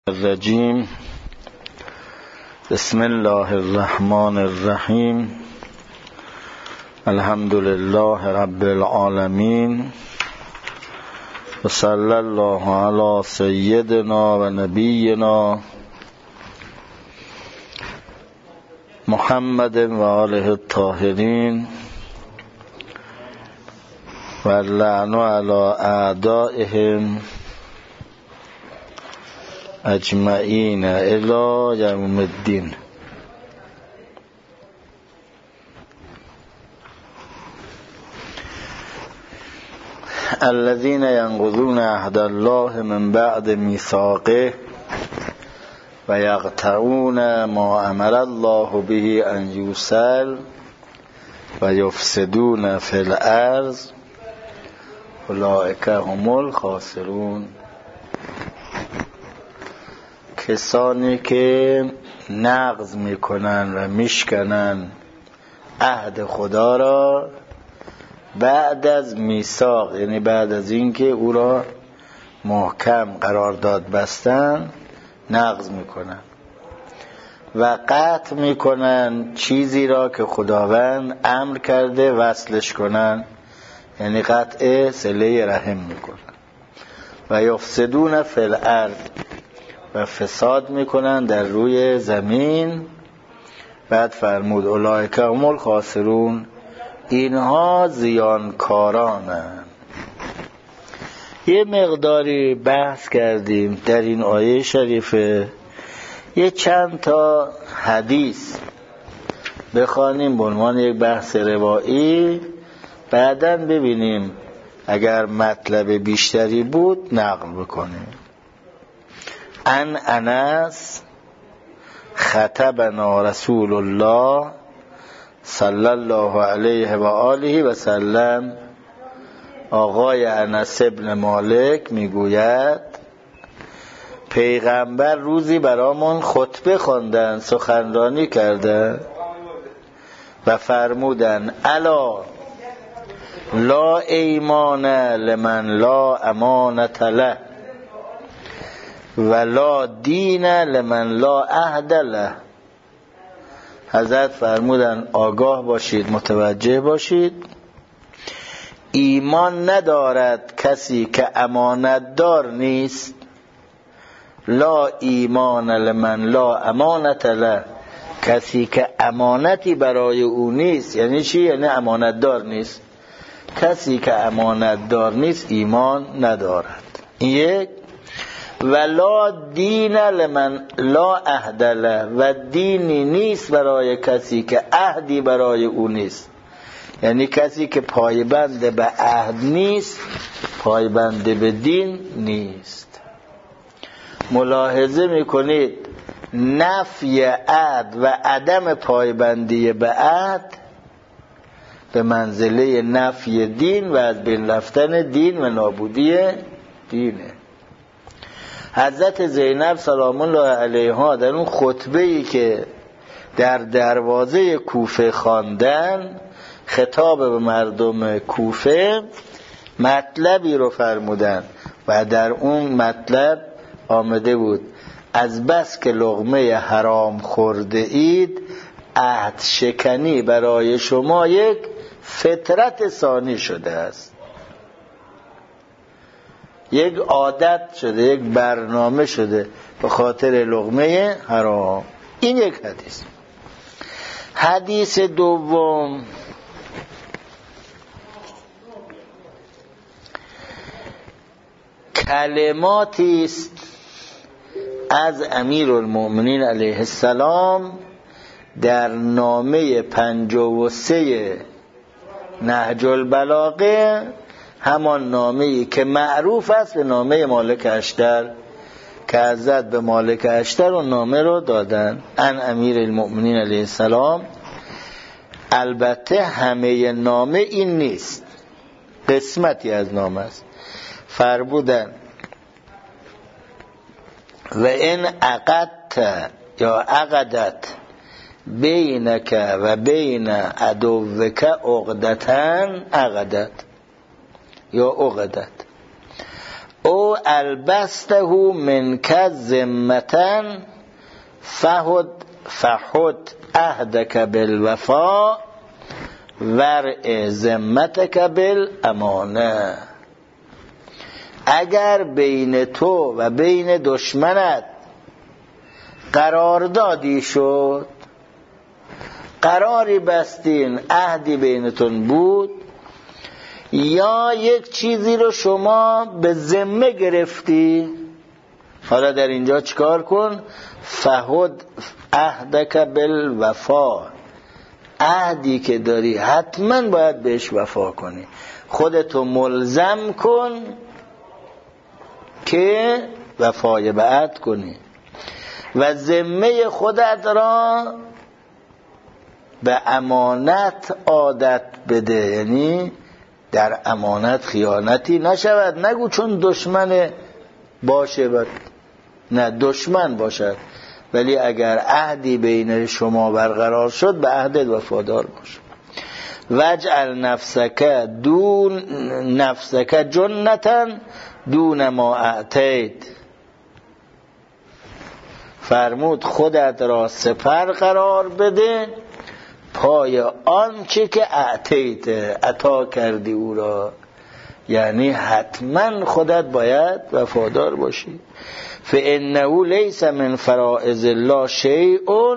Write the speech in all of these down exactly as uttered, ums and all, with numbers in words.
الرجیم. بسم الله الرحمن الرحیم. الحمد لله رب العالمین و صلی الله علی سیدنا و نبینا محمد و آله الطاهرین و اللعن علی اعدائهم اجمعین الی یوم الدین. الذين ينقضون عهد الله من بعد ميثاقه ويقطعون ما امر الله به ان يوصل ويفسدون في الارض اولئک هم الخاسرون. کسانی که نقض میکنن و میشکنن عهد خدا را بعد از میثاق، یعنی بعد از اینکه او را محکم قرارداد بستن، نقض میکنن و قطع میکنن چیزی را که خداوند امر کرده وصلش کنن، یعنی قطع صله رحم میکنن. و یفسدون فی الارض، و فساد میکنن در روی زمین. بعد فرمود اولئک هم الخاسرون، اینها زیانکارانند. یه مقداری بحث کردیم در این آیه شریفه، یه چند تا حدیث بخوانیم به عنوان یک بحث روایی، بعداً ببینیم اگر مطلب بیشتری بود نقل بکنیم. ان انس خطبنا رسول الله صلی الله علیه و آله و سلم. آقای انس ابن مالک میگوید پیغمبر روزی برامون خطبه خواندن، سخنرانی کردن و فرمودن الا لا ایمان لمن لا امانت له ولا دین لمن لا عهد له. حضرت فرمودن آگاه باشید، متوجه باشید، ایمان ندارد کسی که امانت دار نیست. لا ایمان لمن لا امانت له، کسی که امانتی برای او نیست. یعنی چی؟ یعنی امانت دار نیست. کسی که امانت دار نیست ایمان ندارد. یک. ولا دین لمن لا عهد له، و دینی نیست برای کسی که عهدی برای او نیست. یعنی کسی که پایبند به عهد نیست، پایبند به دین نیست. ملاحظه میکنید نفی عهد و عدم پایبندی به عهد به منزله نفی دین و از بین رفتن دین و نابودی دینه. حضرت زینب سلام الله علیها در اون خطبه‌ای که در دروازه کوفه خواندن، خطاب به مردم کوفه، مطلبی رو فرمودن و در اون مطلب آمده بود از بس که لقمه حرام خورده اید، عهد شکنی برای شما یک فطرت ثانی شده است، یک عادت شده، یک برنامه شده به خاطر لقمه حرام. این یک حدیث. حدیث دوم، کلماتی است از امیرالمؤمنین علیه السلام در نامه پنجاه و سه نهج البلاغه، همان نامه‌ای که معروف است به نامه مالک اشتر، که حضرت به مالک اشتر و نامه رو دادن ان امیر المؤمنین علیه السلام. البته همه نامه این نیست، قسمتی از نامه است. فرمودن و این عقدت یا عقدت بینک و بین عدوک عقدتن عقدت یا عقدت. او البسته منک ذمتن فحد فحد عهدک بالوفا ورع ذمتک بالامانه. اگر بین تو و بین دشمنت قراردادی شد، قراری بستین، عهدی بینتون بود، یا یک چیزی رو شما به ذمه گرفتی، حالا در اینجا چیکار کن؟ فحد عهدک بالوفا، عهدی که داری حتما باید بهش وفا کنی، خودتو ملزم کن که وفای به عهد کنی و ذمه خودت را به امانت عادت بده، یعنی در امانت خیانتی نشود. نگو چون دشمن باشه بد. نه، دشمن باشد ولی اگر عهدی بین شما برقرار شد به عهدت وفادار باش. وجعل نفسک دون نفسک جنتا دون ما اعطیت، فرمود خودت را سپر قرار بده پای آنچه که اعطیت، عطا کردی او را، یعنی حتما خودت باید وفادار باشی. فانه لیس من فرائض الله شیء،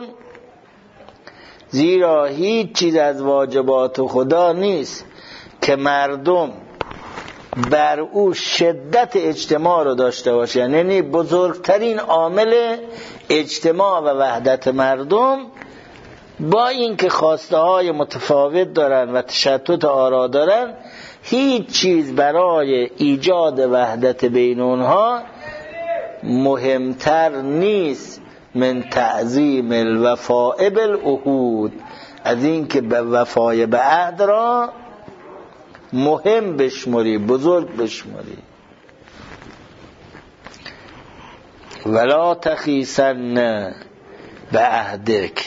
زیرا هیچ چیز از واجبات خدا نیست که مردم بر او شدت اجتماع رو داشته باشه، یعنی بزرگترین عامل اجتماع و وحدت مردم با اینکه خواسته های متفاوت دارن و تشتت آرا دارن، هیچ چیز برای ایجاد وحدت بین اونها مهمتر نیست من تعظیم الوفاء بالعهود، از اینکه به وفای به عهد را مهم بشمری، بزرگ بشمری. ولا تخیسن به عهدک،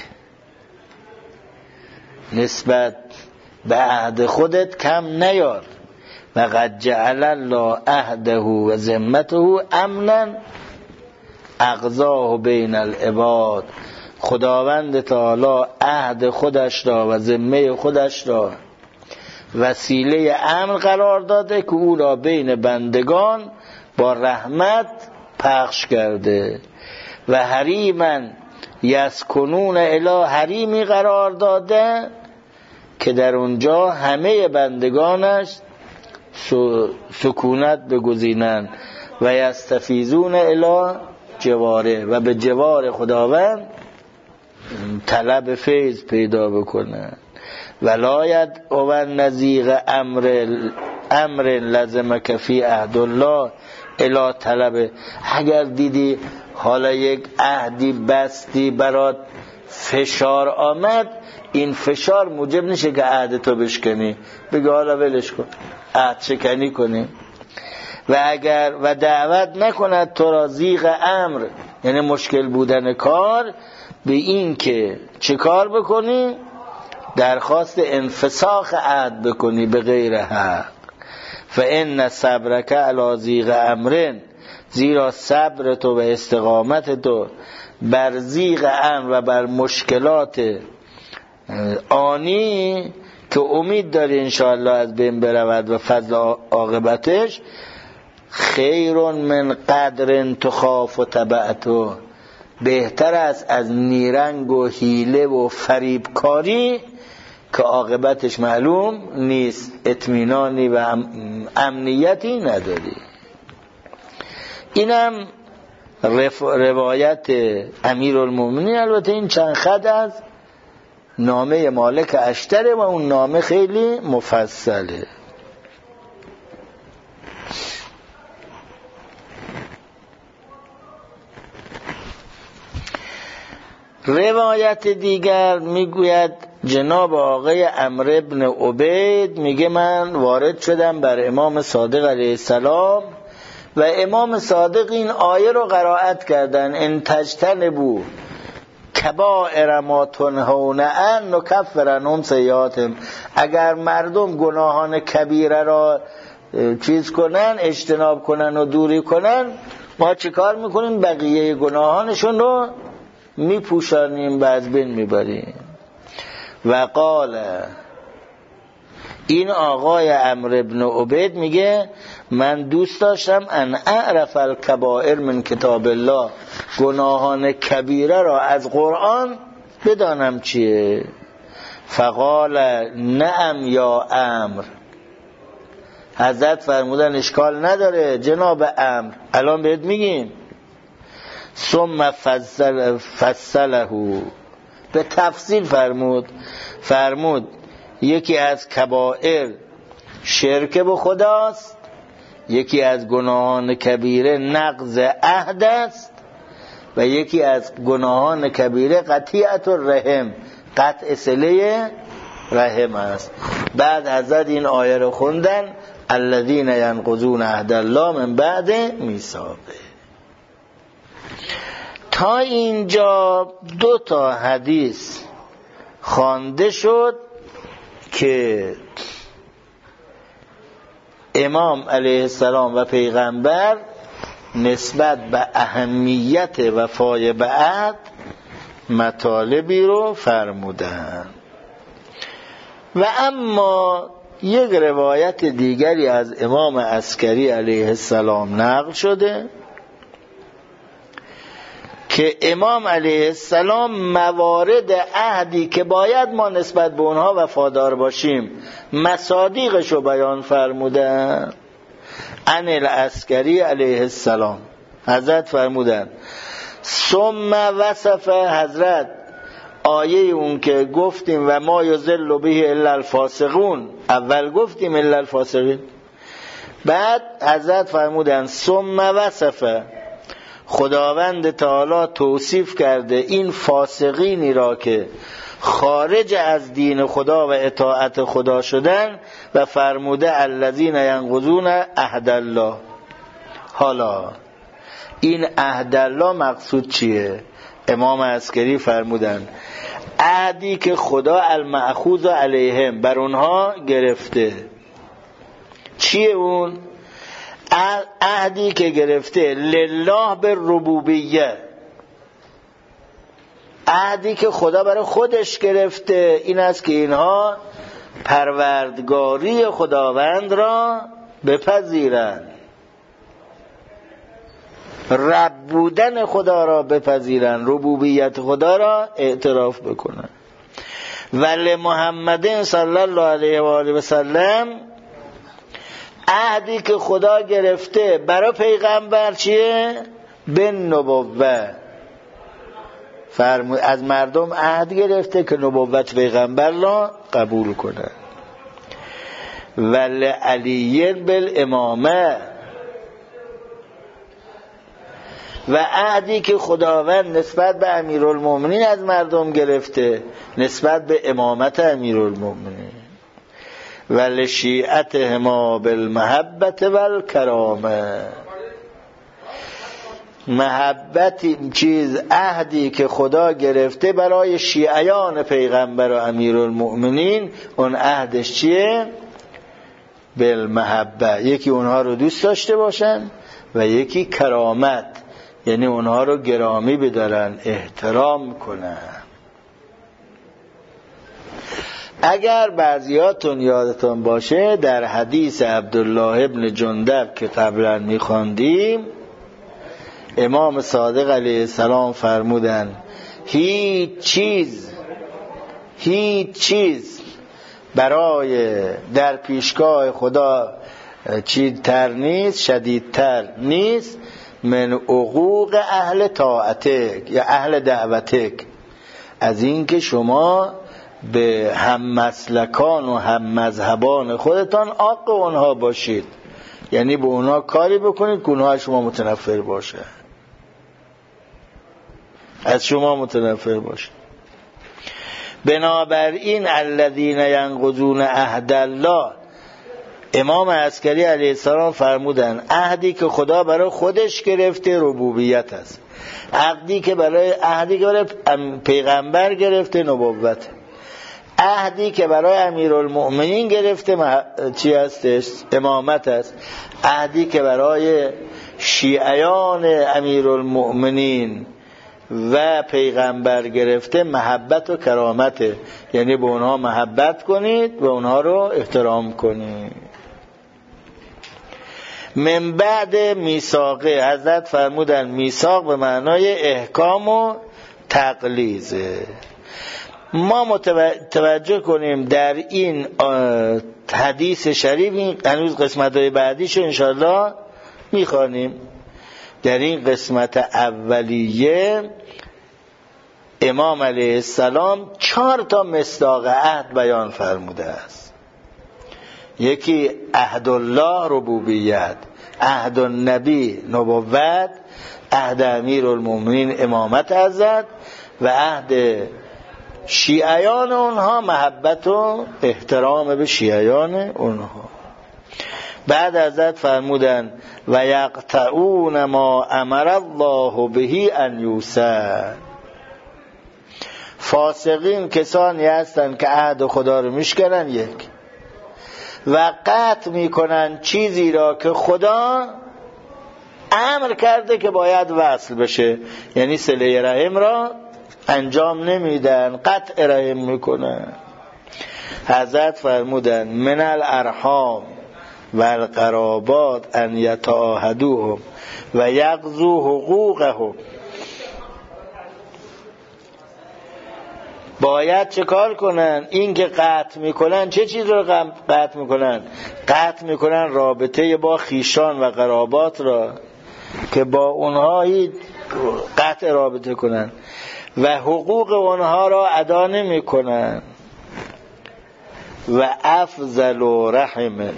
نسبت به عهد خودت کم نیار. و قد جعل الله عهده و ذمته امنا اغزاه بین العباد، خداوند تعالی عهد خودش را و ذمه خودش را وسیله امن قرار داده که او را بین بندگان با رحمت پخش کرده. و حریما یسکنون الی، حریمی قرار داده که در اونجا همه بندگانش سکونت بگزینند. و یستفیزون الی جواره، و به جوار خداوند طلب فیض پیدا بکنند. ولایت او نزیغ امر امر لازمک فی عهد الله الی طلب، اگر دیدی حالا یک عهدی بستی برات فشار آمد، این فشار موجب نشه که عهد تو بشکنی، بگه حالا ولش کن، عهد شکنی کنی. و اگر و دعوت نکند تو را زیغ امر، یعنی مشکل بودن کار، به این که چه کار بکنی؟ درخواست انفساخ عهد بکنی به غیر حق. فان صبرک علی زیغ امرن، زیرا صبر تو و استقامت تو بر زیغ امر و بر مشکلات آنی که امید داری انشاءالله از بین برود و فضل عاقبتش، خیر من قدر تخاف و تبعتو، بهتر است از نیرنگ و حیله و فریبکاری که عاقبتش معلوم نیست، اطمینانی و امنیتی نداری. اینم روایت امیرالمومنین. البته این چند خط از نامه مالک اشتره و اون نامه خیلی مفصله. روایت دیگر میگوید جناب آقای عمرو ابن عبید میگه من وارد شدم بر امام صادق علیه السلام و امام صادق این آیه رو قرائت کردن: ان تجتنبوا کبائر ما تنهون عنه نکفر عنهم سیئاتهم. اگر مردم گناهان کبیره را چیز کنن، اجتناب کنن و دوری کنن، ما چه کار میکنیم؟ بقیه گناهانشون رو میپوشانیم و از بین میبریم. و قال، این آقای عمرو بن عبید میگه من دوست داشتم ان اعرف الکبائر من کتاب الله، گناهان کبیره را از قرآن بدانم چیه. فقال نعم یا عمرو، حضرت فرمودن اشکال نداره جناب عمرو، الان بهت میگیم. ثم فصل فصله، به تفصیل فرمود فرمود یکی از کبائر شرک به خداست، یکی از گناهان کبیره نقض عهد است و یکی از گناهان کبیره قطیعت الرحم، قطع صله رحم است. بعد حضرت این آیه رو خوندن الذین ینقضون عهد الله من بعد میثاقه. تا اینجا دو تا حدیث خوانده شد که امام علیه السلام و پیغمبر نسبت به اهمیت وفای به عهد مطالبی رو فرمودن. و اما یک روایت دیگری از امام عسکری علیه السلام نقل شده که امام علیه السلام موارد عهدی که باید ما نسبت به اونها وفادار باشیم مصادیقش رو بیان فرمودن. عن العسکری علیه السلام، حضرت فرمودن ثم وصف، حضرت آیه اون که گفتیم و ما یضل به الا الفاسقون، اول گفتیم الا الفاسقین، بعد حضرت فرمودن ثم وصف، خداوند تعالی توصیف کرده این فاسقینی را که خارج از دین خدا و اطاعت خدا شدن و فرموده الذین ینقضون عهد الله. حالا این عهد الله مقصود چیه؟ امام عسکری فرمودن عهدی که خدا المأخوذ علیهم بر اونها گرفته. چیه اون؟ عهدی که گرفته لله به ربوبیه، عهدی که خدا برای خودش گرفته این است که اینها پروردگاری خداوند را بپذیرند، رب بودن خدا را بپذیرند، ربوبیت خدا را اعتراف بکنند. ولی محمد صلی الله علیه و آله و سلم عهدی که خدا گرفته برای پیغمبر چیه؟ به نبوت، فرمود از مردم عهد گرفته که نبوت پیغمبر را قبول کنه. ولی علی بالامامه، و عهدی که خداوند نسبت به امیرالمومنین از مردم گرفته نسبت به امامت امیرالمومنین. ولی شیعتهما بالمحبت والکرامه، محبتی چیز عهدی که خدا گرفته برای شیعیان پیغمبر و امیرالمؤمنین، اون عهدش چیه؟ بالمحبت، یکی اونها رو دوست داشته باشن و یکی کرامت، یعنی اونها رو گرامی بدارن، احترام کنن. اگر بعضیاتون یادتون باشه در حدیث عبدالله ابن جندب که قبلا میخواندیم امام صادق علیه السلام فرمودن هیچ چیز هیچ چیز برای در پیشگاه خدا چیزتر نیست، شدیدتر نیست من عقوق اهل طاعتک یا اهل دعوتک، از این که شما به هم مسلکان و هم مذهبان خودتان عاق اونها باشید، یعنی به اونها کاری بکنید که اونها شما متنفر باشه، از شما متنفر باشه. بنابراین الذین ینقضون عهد الله، امام عسکری علیه السلام فرمودن عهدی که خدا برای خودش گرفته ربوبیت است، عهدی که برای عهدی که برای پیغمبر گرفته نبوت، عهدی که برای امیرالمؤمنین گرفته مح... چی هستش؟ امامت است. عهدی که برای شیعیان امیرالمؤمنین و پیغمبر گرفته محبت و کرامته، یعنی به اونها محبت کنید و اونها رو احترام کنید. من بعد میثاقه، حضرت فرمودن میثاق به معنای احکام و تقلیزه. ما متوجه کنیم در این حدیث شریف، این هنوز قسمت‌های بعدیشو انشاءالله میخوانیم. در این قسمت اولیه امام علیه السلام چهار تا مصداق عهد بیان فرموده است. یکی عهد الله ربوبیت، عهد النبی نبوت، عهد امیرالمؤمنین امامت حضرت و عهد شیعیان اونها محبت و احترام به شیعیان اونها. بعد حضرت فرمودن و یقطعون ما امر الله به ان یوصل. فاسقین کسانی هستند که عهد خدا رو میشکنن یک و قطع میکنن چیزی را که خدا امر کرده که باید وصل بشه، یعنی صله رحم را انجام نمیدن، قطع رحم میکنن. حضرت فرمودن من الارحام و القرابات ان یتعاهدوهم و یقضوا حقوقهم. باید چه کار کنن؟ این که قطع میکنن چه چیز رو قطع میکنن؟ قطع میکنن رابطه با خیشان و قرابات را که با اونها قطع رابطه کنن و حقوق اونها را ادا نمی کنن. و افضل رحم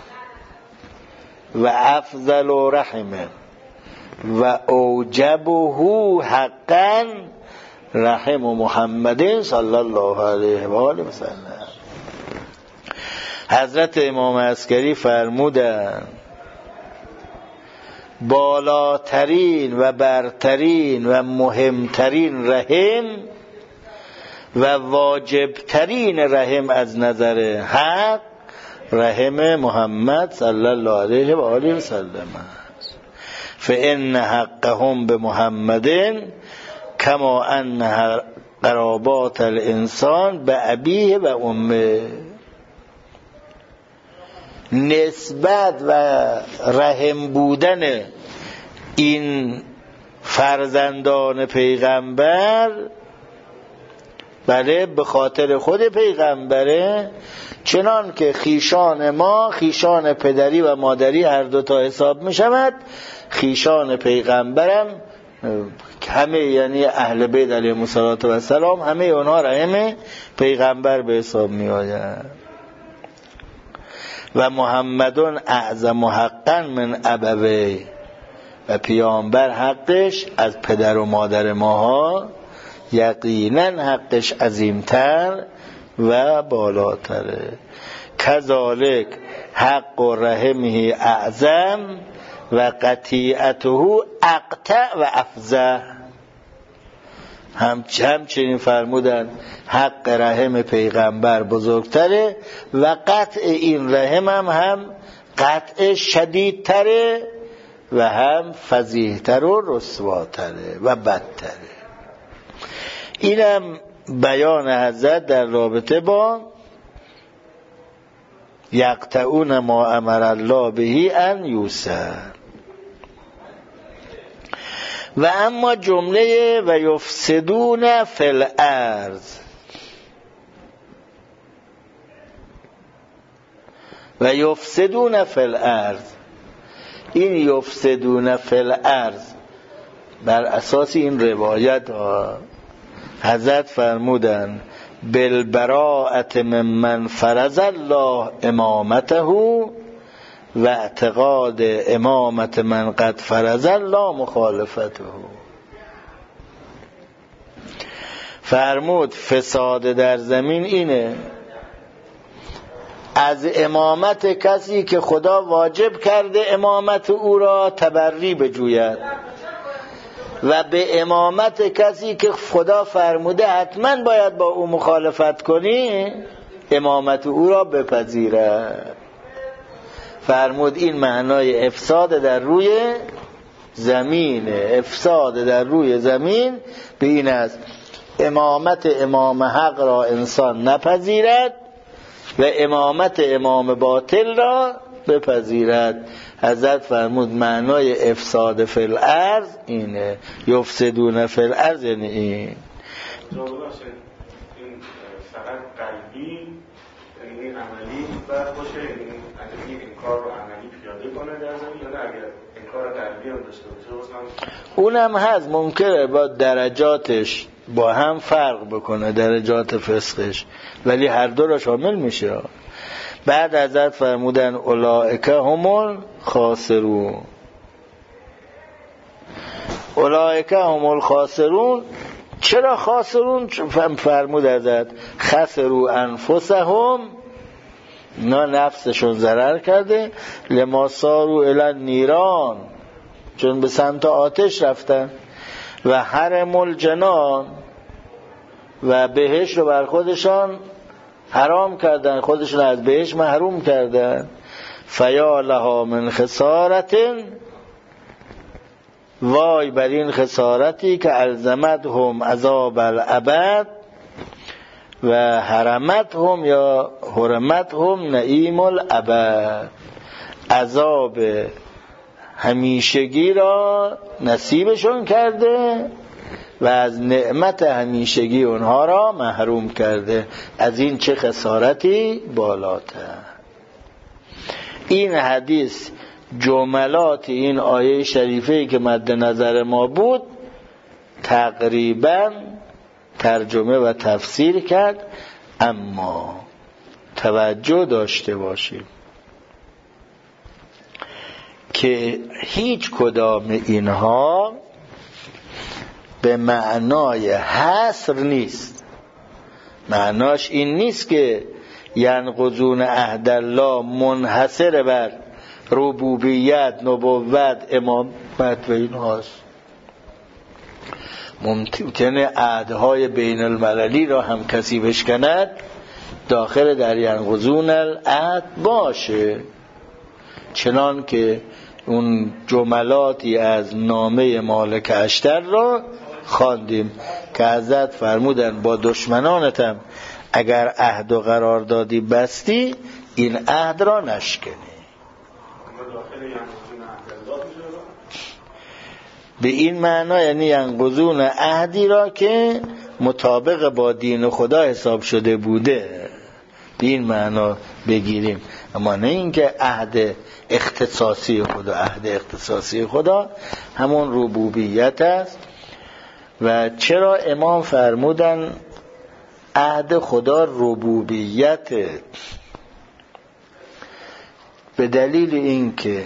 و افضل رحم و اوجبه حقا رحم محمد صلی الله علیه و آله و سلم. حضرت امام عسکری فرمودند بالاترین و برترین و مهمترین رحم و واجبترین رحم از نظر حق رحم محمد صلی الله علیه و آله و سلم است. فإن حقهم به محمد کما ان قرابات الانسان به ابیه و امه. نسبت و رحم بودن این فرزندان پیغمبر بله به خاطر خود پیغمبره، چنان که خیشان ما خیشان پدری و مادری هر دوتا حساب می شود، خیشان پیغمبرم همه یعنی اهل بیت علیهم السلام همه اونها رحم پیغمبر به حساب می آید. و محمدون اعظم حقا من ابوی، و پیامبر حقش از پدر و مادر ماها یقینا حقش عظیمتر و بالاتره. کذالک حق و رحمه اعظم و قطیعته اقطع و افضح. همچنین فرمودن حق رحم پیغمبر بزرگتره و قطع این رحم هم هم قطع شدیدتره و هم فضیحتر و رسواتره و بدتره. اینم بیان حضرت در رابطه با یقطعون ما امر الله به ان یوصل. و اما جمله و یفسدون فی الارض، و یفسدون فی الارض، این یفسدون فی الارض بر اساس این روایت ها حضرت فرمودن بالبراءت ممن فرض الله امامته و اعتقاد امامت من قد فرض الله مخالفته. فرمود فساد در زمین اینه از امامت کسی که خدا واجب کرده امامت او را تبری بجوید و به امامت کسی که خدا فرموده حتما باید با او مخالفت کنی، امامت او را بپذیره. فرمود این معنای افساد در روی زمین. افساد در روی زمین به این است امامت امام حق را انسان نپذیرد و امامت امام باطل را بپذیرد. حضرت فرمود معنای افساد فی الارض اینه، یفسدون فی الارض یعنی این. این فقط قلبی یعنی عملی و باشه، این انکار رو عملی پیاده کنه در زمین، یا نه اگر انکار قلبی هم داشته باشه اونم هست، ممکنه با درجاتش با هم فرق بکنه، درجات فسقش، ولی هر دو را شامل میشه. بعد حضرت فرمودن اولئک هم الخاسرون. اولئک هم الخاسرون. چرا خاسرون؟ فرمود حضرت خسروا انفسهم، نه نفسشون ضرر کرده، لما صاروا الی النیران، چون به سمت آتش رفتن، و حرم الجنان، و بهشت رو بر خودشان حرام کردن، خودشون از بهشت محروم کردن. فیا لها من خسارت، وای بر این خسارتی که الزمتهم عذاب الابد و حرمتهم یا حرمتهم نعیم الابد، عذاب همیشگی را نصیبشون کرده و از نعمت همیشگی اونها را محروم کرده. از این چه خسارتی بالاتر. این حدیث جملات این آیه شریفه که مد نظر ما بود تقریبا ترجمه و تفسیر کرد، اما توجه داشته باشیم که هیچ کدام اینها به معنای حصر نیست. معناش این نیست که ینقضون عهد الله منحصر بر ربوبیت، نبوت، امامت و این هاست. ممکنه عهدهای بین المللی را هم کسی بشکند، داخل در ینقضون العهد باشه، چنان که اون جملاتی از نامه مالک اشتر را خواندیم که حضرت فرمودن با دشمنانتم اگر عهد و قراردادی بستی این عهد را نشکنی. به این معنا یعنی ینقضون عهدی را که مطابق با دین خدا حساب شده بوده، به این معنا بگیریم، اما نه اینکه عهد اختصاصی خدا. عهد اختصاصی خدا همون ربوبیت است. و چرا امام فرمودن عهد خدا ربوبیت؟ به دلیل اینکه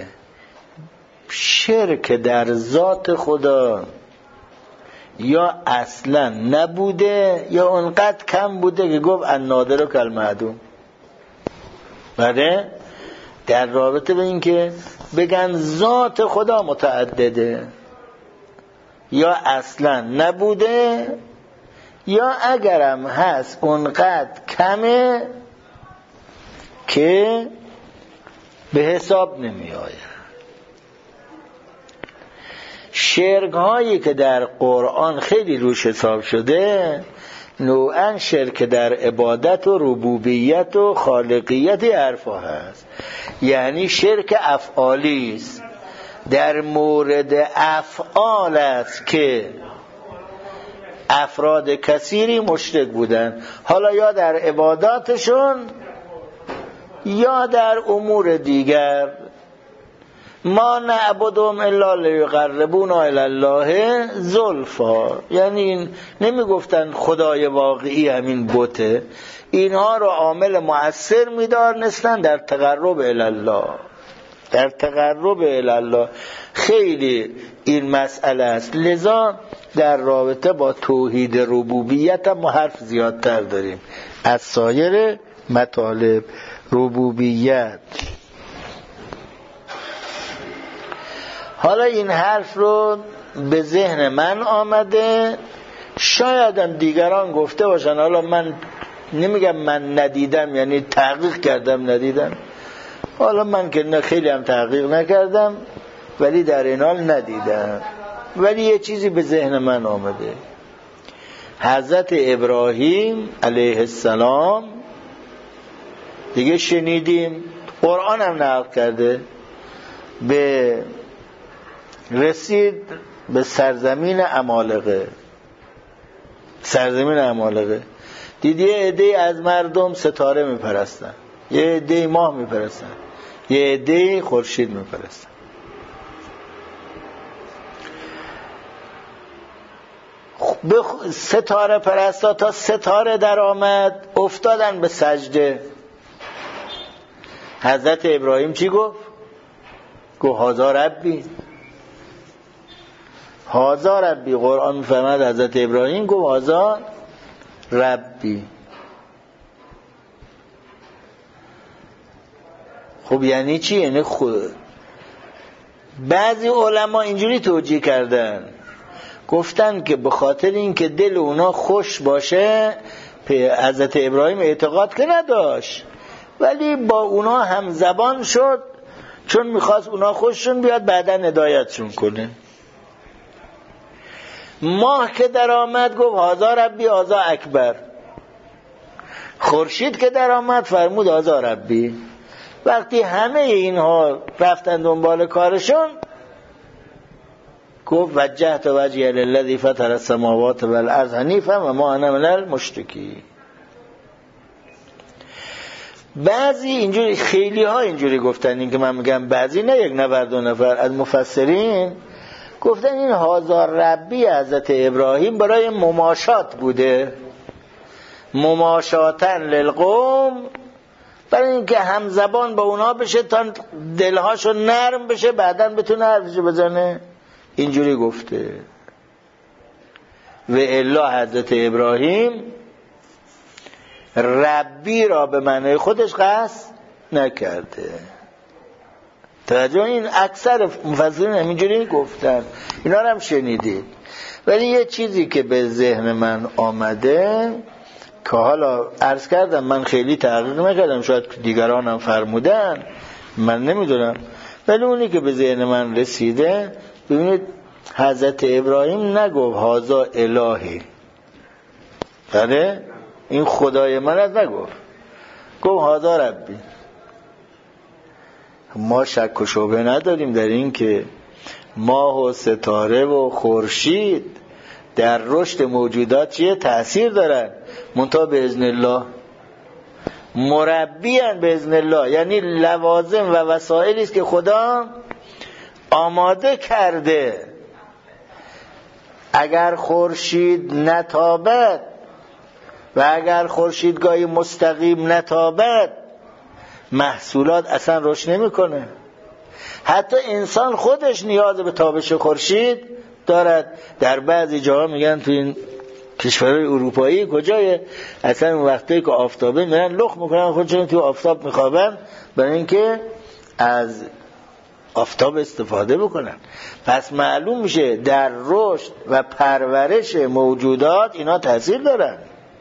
شرک در ذات خدا یا اصلا نبوده یا اونقدر کم بوده که گفت النادر و کالمعدوم. بله، در رابطه به اینکه بگن ذات خدا متعدده، یا اصلا نبوده یا اگرم هست اونقدر کمه که به حساب نمی آید. شرک هایی که در قرآن خیلی روش حساب شده نوعا شرک در عبادت و ربوبیت و خالقیت حرفا هست، یعنی شرک افعالی است. در مورد افعال است که افراد کثیری مشرک بودن، حالا یا در عباداتشون یا در امور دیگر. ما نعبدهم الا لیقربونا الی الله زلفا، یعنی نمی گفتن خدای واقعی همین بته، اینها رو عامل مؤثر می دانستن در تقرب الی الله. در تقرب الی الله خیلی این مسئله است. لذا در رابطه با توحید ربوبیت هم حرف زیادتر داریم از سایر مطالب. ربوبیت. حالا این حرف رو به ذهن من آمده، شایدم دیگران گفته باشن، حالا من نمیگم من ندیدم یعنی تحقیق کردم ندیدم، حالا من که نه خیلی هم تحقیق نکردم ولی در این حال ندیدم، ولی یه چیزی به ذهن من آمده. حضرت ابراهیم علیه السلام دیگه شنیدیم، قرآن هم نقل کرده، به رسید به سرزمین عمالقه. سرزمین عمالقه دید یه عده از مردم ستاره میپرستن، یه عده ماه میپرستن، یه عده خورشید میپرستن. به ستاره پرستا تا ستاره در آمد افتادن به سجده. حضرت ابراهیم چی گفت؟ گفت هذا ربی، هذا ربی. قرآن میفرماد حضرت ابراهیم گفت هذا ربی. خب یعنی چی؟ یعنی خود بعضی علما اینجوری توجیه کردن، گفتن که به خاطر این که دل اونا خوش باشه، حضرت ابراهیم اعتقاد که نداشت ولی با اونا هم زبان شد، چون میخواست اونا خوششون بیاد بعدا هدایتشون کنه. ماه که در آمد گفت هذا ربی هذا اکبر. خورشید که در آمد فرمود هذا ربی. وقتی همه اینها رفتن دنبال کارشون گفت وجهت وجهی للذی فطر السماوات والارض حنیفا و ما انا من المشرکین. بعضی اینجوری، خیلی ها اینجوری گفتن، این که من میگم بعضی نه یک نفر دو نفر از مفسرین گفتن این هذا ربی حضرت ابراهیم برای مماشات بوده، مماشاتن للقوم، برای اینکه همزبان با اونا بشه تا دلهاشو نرم بشه بعداً بتونه حرفشو بزنه. اینجوری گفته. و الا حضرت ابراهیم ربی را به معنی خودش قصد نکرده. توجه، این اکثر مفسرین همینجوری گفتن، اینا رو هم شنیدید. ولی یه چیزی که به ذهن من آمده که حالا عرض کردم من خیلی تحقیق نکردم، شاید دیگران هم فرمودن، من نمیدونم، ولی اونی که به ذهن من رسیده، ببینید حضرت ابراهیم نگفت هذا الهی، بله این خدای من از نگفت، گفت هذا ربی. ما شک و شبهه نداریم در این که ماه و ستاره و خورشید در رشد موجودات چیه تأثیر دارن، منتها به اذن الله، مربیان به اذن الله، یعنی لوازم و وسایلی است که خدا آماده کرده. اگر خورشید نتابد و اگر خورشیدگاهی مستقیم نتابد محصولات اصلا رشد نمیکنه. حتی انسان خودش نیاز به تابش خورشید دارد. در بعضی جاها میگن تو این کشورهای اروپایی کجای اصلا اون وقتی که آفتابه میرن لخ میکنن خودشون تو آفتاب میخوابن برای اینکه از آفتاب استفاده بکنن. پس معلوم میشه در رشد و پرورش موجودات اینا تأثیر دارن.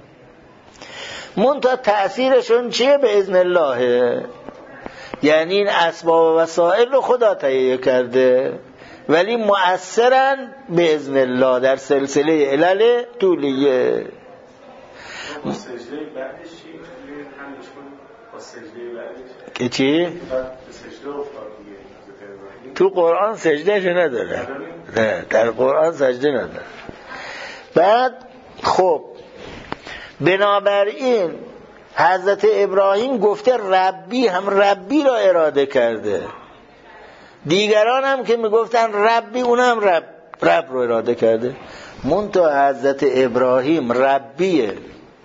منتها تأثیرشون چیه؟ به اذن الله. یعنی این اسباب و وسائل رو خدا تهیه کرده ولی مؤثرن به اذن الله در سلسله علل طولیه. با سجده بعدش چی؟ همش کن با سجده بعدش که چی؟ بعد به سجده افتاد دیگه. تو قرآن سجدهشو نداره، نه در قرآن سجده نداره. بعد خب بنابراین حضرت ابراهیم گفته ربی، هم ربی را اراده کرده. دیگران هم که میگفتن ربی، اون هم رب رب رو اراده کرده. منتها حضرت ابراهیم ربیه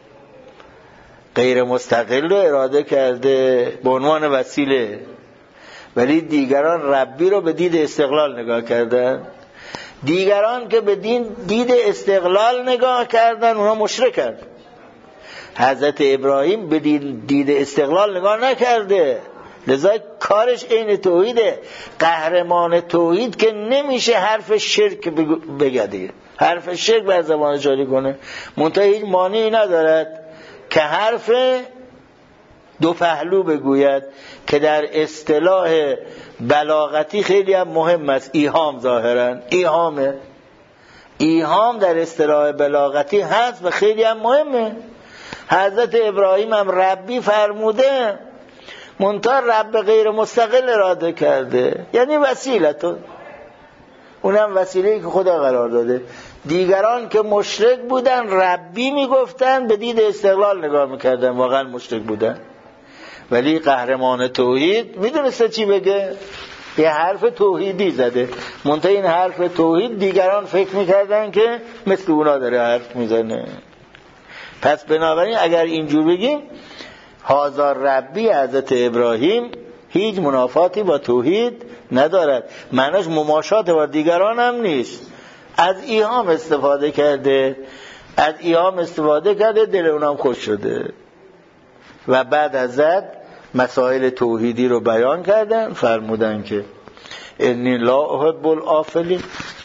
غیر مستقل رو اراده کرده به عنوان وسیله، ولی دیگران ربی رو به دید استقلال نگاه کردن. دیگران که به دید استقلال نگاه کردن اونا مشرکن. حضرت ابراهیم به دید استقلال نگاه نکرده، لذا کارش عین توحیده. قهرمان توحید که نمیشه حرف شرک بگه دیگه، حرف شرک بر زبان جاری کنه، منتها هیچ مانعی ندارد که حرف دو پهلو بگوید که در اصطلاح بلاغتی خیلی هم مهم است. ایهام، ظاهرا ایهامه، ایهام در اصطلاح بلاغتی هست و خیلی هم مهمه. حضرت ابراهیم هم ربی فرموده، منتها رب غیر مستقل اراده کرده، یعنی وسیلتون، اونم وسیله‌ای که خدا قرار داده. دیگران که مشرک بودن ربی میگفتن، به دید استقلال نگاه میکردن، واقعا مشرک بودن. ولی قهرمان توحید میدونسته چی بگه؟ یه حرف توحیدی زده، منتها این حرف توحید دیگران فکر میکردن که مثل اونا داره حرف میزنه. پس بنابراین اگر اینجور بگیم هازار ربی حضرت ابراهیم هیچ منافاتی با توحید ندارد، معناش مماشات با دیگران هم نیست. از ایهام استفاده کرده، از ایهام استفاده کرده، دل اونم خوش شده و بعد ازت مسائل توحیدی رو بیان کردن، فرمودن که انی لا احب الافلین،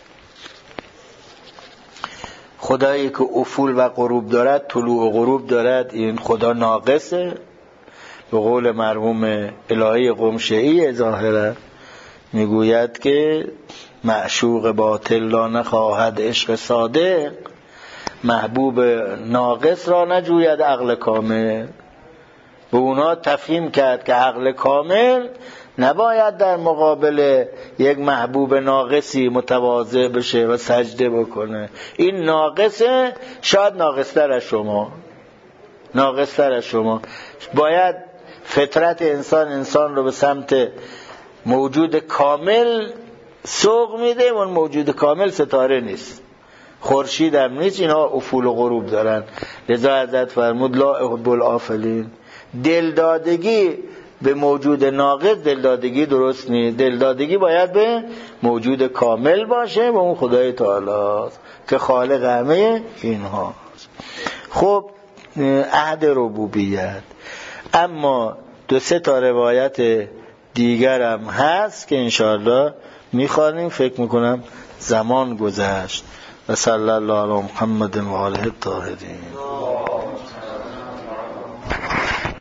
خدایی که افول و غروب دارد، طلوع و غروب دارد، این خدا ناقصه. به قول مرحوم الهی قمشه‌ای ظاهرا میگوید که معشوق باطل را نخواهد عشق صادق، محبوب ناقص را نجوید عقل کامل. به اونا تفهیم کرد که عقل کامل نباید در مقابل یک محبوب ناقصی متواضع بشه و سجده بکنه. این ناقصه، شاید ناقصتر از شما، ناقصتر از شما. باید فطرت انسان انسان رو به سمت موجود کامل سوق میده، اون موجود کامل ستاره نیست، خورشید هم نیست، اینا افول و غروب دارن. لذا حضرت فرمود لا احب الافلین. دلدادگی به موجود ناقص دلدادگی درست نیست، دلدادگی باید به موجود کامل باشه و اون خدای تعالی که خالق همه اینهاست. خب عهد ربوبیت، اما دو سه تا روایت دیگر هم هست که انشاءالله میخوانیم. فکر میکنم زمان گذشت. و صلی الله علی محمد و آله الطاهرین.